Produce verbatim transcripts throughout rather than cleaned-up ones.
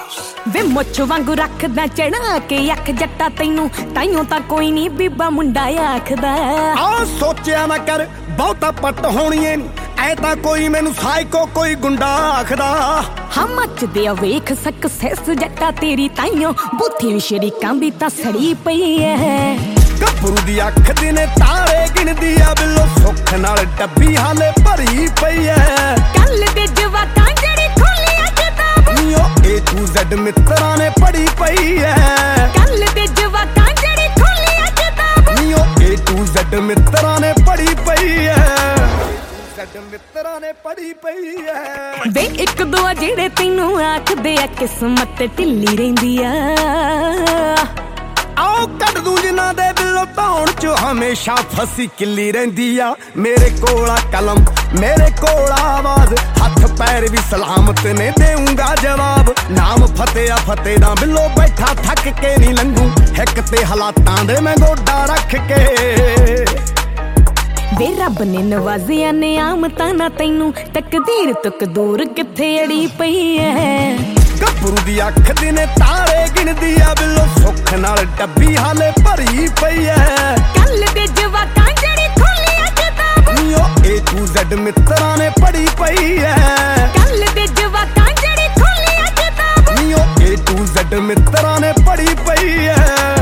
ਵੇ ਮੁੱਛ ਵਾਂਗੂ ਰੱਖਦਾ ਚੜਾ ਕੇ ਅੱਖ ਜੱਟਾ ਤੈਨੂੰ ਤਾਈਓ ਤਾਂ ਕੋਈ ਨਹੀਂ ਬੀਬਾ ਮੁੰਡਾ ਆਖਦਾ ਆ ਸੋਚਿਆ ਨਾ ਕਰ ਬਹੁਤਾ ਪੱਟ ਹੋਣੀਏ ਐ ਤਾਂ ਕੋਈ ਮੈਨੂੰ ਸਾਈਕੋ ਕੋਈ ਗੁੰਡਾ ਆਖਦਾ ਹਾਂ ਮੱਚਦੇ ਆ ਵੇਖ ਸਕਸੈਸ ਜੱਟਾ ਤੇਰੀ ਤਾਈਓ ਬੁੱਥੀ ਵੀ ਸ਼ਰੀਕਾਂ ਦੀ ਤਾਂ ਸੜੀ ਪਈ ਐ ਗੱਭਰੂ ਦੀ ਅੱਖ ਦੇ ਨੇ ਤਾਰੇ ਗਿਣਦੀ ਆ ਬਿੱਲੋ ਸੁੱਖ ਨਾਲ ਡੱਬੀ ਹਾਲੇ ਭਰੀ ਪਈ ਐ ਕੱਲ ਦੇ ਜਵਾਕਾਂ ਜਿਹੜੀ ਖੋਲੀ ਕਿਤਾਬ ਨੀਓ ਏ ਟੂ ਜ਼ੈਡ ਮਿੱਤਰਾਂ ਨੇ ਪੜੀ ਪਈ ਐ ਕੱਲ ਦੇ ਜਵਾਕਾਂ ਜਿਹੜੀ ਖੋਲੀ ਕਿਤਾਬ ਨੀਓ ਏ ਟੂ ਜ਼ੈਡ ਮਿੱਤਰਾਂ ਨੇ ਪੜੀ ਪਈ ਐ ਜ਼ੈਡ ਮਿੱਤਰਾਂ ਨੇ ਪੜੀ ਪਈ ਐ ਵੇ ਇੱਕ ਦੋ ਜਿਹੜੇ ਤੈਨੂੰ ਆਖਦੇ ਆ ਕਿਸਮਤ ਢਿੱਲੀ ਰਹਿੰਦੀ ਆ ਆਓ ਕੱਢ ਦੂੰ ਜਿਨ੍ਹਾਂ ਦੇ ਦਿਲੋਂ ਧੌਣ ਚ ਹਮੇਸ਼ਾ ਫਸੀ ਕਿੱਲੀ ਰਹਿੰਦੀ ਆ ਮੇਰੇ ਕੋਲ ਆ ਕਲਮ ਮੇਰੇ ਕੋਲ ਆਵਾਜ਼ ਹੱਥ ਪੈਰ ਵੀ ਸਲਾਮਤ ਨੇ ਦੇਊਂਗਾ ਜਵਾਬ ਨਾਮ ਫਤਿਹ ਆ ਫਤਿਹ ਦਾ ਬਿੱਲੋ ਬੈਠਾ ਥੱਕ ਕੇ ਨਹੀਂ ਲੰਘੂ ਹਿੱਕ ਤੇ ਹਾਲਾਤਾਂ ਦੇ ਮੈਂ ਗੋਡਾ ਰੱਖ ਕੇ ਵੇ ਰੱਬ ਨੇ ਨਵਾਜ਼ਿਆ ਨਿਆਮਤਾਂ ਨਾ ਤੈਨੂੰ ਤਕਦੀਰ ਤੋਂ ਦੂਰ ਕਿੱਥੇ ਅੜੀ ਪਈ ਐ ਗੱਭਰੂ ਦੀ ਅੱਖ ਦੇ ਨੇ ਤਾਰੇ ਗਿਣਦੀ ਆ ਬਿੱਲੋ ਸੁੱਖ ਨਾਲ ਡੱਬੀ ਹਾਲੇ ਭਰੀ ਪਈ ਐ ਕੱਲ ਦੇ ਜਵਾਕਾਂ ਜਿਹੜੀ ਖੋਲੀ ਕਿਤਾਬ ਨੀਓ ਏ ਟੂ ਜ਼ੈਡ ਮਿੱਤਰਾਂ ਨੇ ਪੜੀ ਪਈ ਐ ਕੱਲ ਦੇ ਜਵਾਕਾਂ ਜਿਹੜੀ ਖੋਲੀ ਕਿਤਾਬ ਨੀਓ ਏ ਟੂ ਜ਼ੈਡ ਮਿੱਤਰਾਂ ਨੇ ਪੜੀ ਪਈ ਐ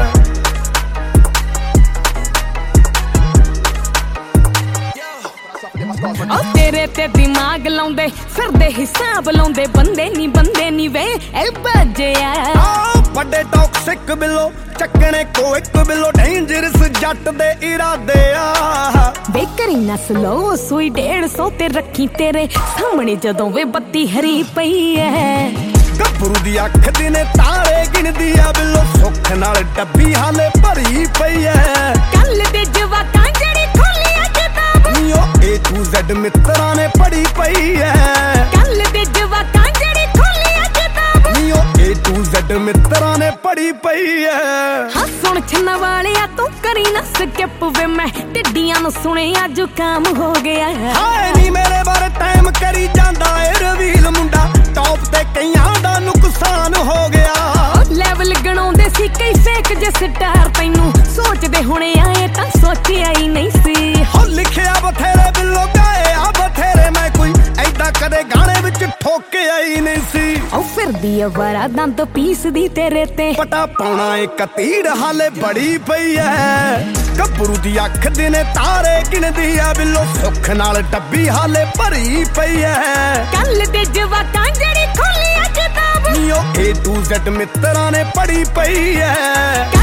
ਓ ਤੇਰੇ ਤੇ ਦਿਮਾਗ ਲਾਉਂਦੇ ਫਿਰਦੇ ਹਿਸਾਬ ਲਾਉਂਦੇ ਬੰਦੇ ਨਹੀਂ ਬੰਦੇ ਨਹੀਂ ਵੇ ਇਹ ਬੱਜਿਆ ਆ ਵੱਡੇ ਟੌਕਸਿਕ ਬਿੱਲੋ ਚੱਕਣੇ ਕੋ ਇੱਕ ਬਿੱਲੋ ਡੇਂਜਰਸ ਜੱਟ ਦੇ ਇਰਾਦੇ ਆ ਵੇ ਕਰੀ ਨਾ ਸਲੋ ਸੂਈ ਡੇਢ ਸੌ ਤੇ ਰੱਖੀ ਤੇਰੇ ਸਾਹਮਣੇ ਜਦੋਂ ਵੇ ਬੱਤੀ ਹਰੀ ਪਈ ਐ ਗੱਭਰੂ ਦੀ ਅੱਖ ਦੇ ਨੇ ਤਾਰੇ ਗਿਣਦੀ ਆ ਬਿੱਲੋ ਸੁੱਖ ਨਾਲ ਡੱਬੀ ਹਾਲੇ ਭਰੀ ਪਈ ਐ ਕੱਲ ਦੇ ਜਵਾਕਾਂ ਜਿਹੜੀ ਖੋਲੀ ਕਿਤਾਬ ਨੀਓ ਏ ਟੂ ਜ਼ੈਡ ਮਿੱਤਰਾਂ ਨੇ ਪੜੀ ਪਈ ਐ ਕੱਲ ਦੇ ਜਵਾਕਾਂ ਜਿਹੜੀ ਖੋਲੀ ਕਿਤਾਬ ਨੀਓ ਏ ਟੂ ਜ਼ੈਡ ਮਿੱਤਰਾਂ ਨੇ ਪੜੀ ਪਈ ਐ ਹਾਂ ਸੁਣ ਛੰਨਾ ਵਾਲਿਆ ਤੂੰ ਕਰੀ ਨਾ ਸਕਿਪ ਵੇ ਮੈਂ ਟਿੱਡੀਆਂ ਨੂੰ ਸੁਣਿਆ ਜ਼ੁਕਾਮ ਹੋ ਗਿਆ ਹਾਏ ਨੀ ਮੇਰੇ ਬਾਰੇ ਟਾਈਮ ਕਰੀ ਜਾਂਦਾ ਏ ਰਵੀਲ ਮੁੰਡਾ ਟੌਪ ਤੇ ਕਈਆਂ ਦਾ ਨੁਕਸਾਨ ਹੋ ਗਿਆ ਲੈਵਲ ਗਣਾਉਂਦੇ ਸੀ ਕਈ ਫੇਕ ਜੇ ਸਟਾਰ ਤੈਨੂੰ ਸੋਚਦੇ ਹੁਣੇ ਆਏ ਤਾਂ ਸੋਚਿਆ ਹੀ ਨਹੀਂ ਸੀ ਹੋ ਲਿਖਿਆ ਬਥੇਰੇ ਬਿੱਲੋ ਗਾਏ ਆ ਬਥੇਰੇ ਮੈਂ ਕੋਈ ਐਦਾਂ ਕਦੇ ਗਾਣੇ ਵਿੱਚ ਠੋਕਿਆ ਹੀ ਨਹੀਂ ਸੀ ਉਹ ਫਿਰਦੀ ਆ ਵਾਰਾ ਦੰਦ ਪੀਸਦੀ ਤੇਰੇ ਤੇ ਪਟਾ ਪਾਉਣਾ ਇੱਕ ਤੀੜ ਹਾਲੇ ਬੜੀ ਪਈ ਐ ਗੱਭਰੂ ਦੀ ਅੱਖ ਦੇ ਨੇ ਤਾਰੇ ਗਿਣਦੀ ਆ ਬਿੱਲੋ ਸੁੱਖ ਨਾਲ ਡੱਬੀ ਹਾਲੇ ਭਰੀ ਪਈ ਐ ਕੱਲ ਦੇ ਜਵਾਕਾਂ ਜਿਹੜੀ ਖੋਲੀ ਕਿਤਾਬ ਨੀਓ ਏ ਟੂ ਜ਼ੈਡ ਮਿੱਤਰਾਂ ਨੇ ਪੜੀ ਪਈ ਐ